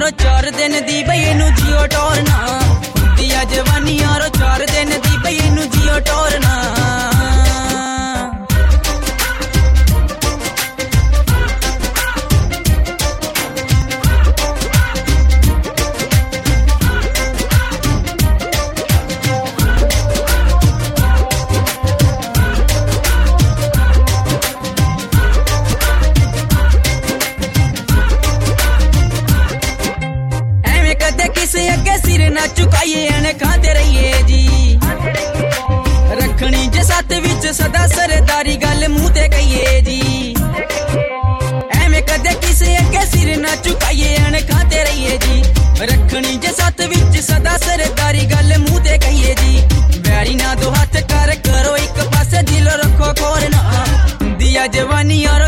यारो 4 दिन दी बई इनू जियो टोरना दिया जवानी यारो 4 दिन दी बई इनू जियो टोरना अगे सिर ना चुकाइए एने खाते रहिए जी रखनी जे साथ विच सदा सरदारी गल मुंह ते कहिए जी एवें कदे किसे अगे सिर ना चुकाइए एने खाते रहिए जी रखनी जे साथ विच सदा सरदारी गल मुंह ते कहिए जी बैरी ना दो हाथ कर करो एक पासे दिल रखो खोरना दिया जवानी यारो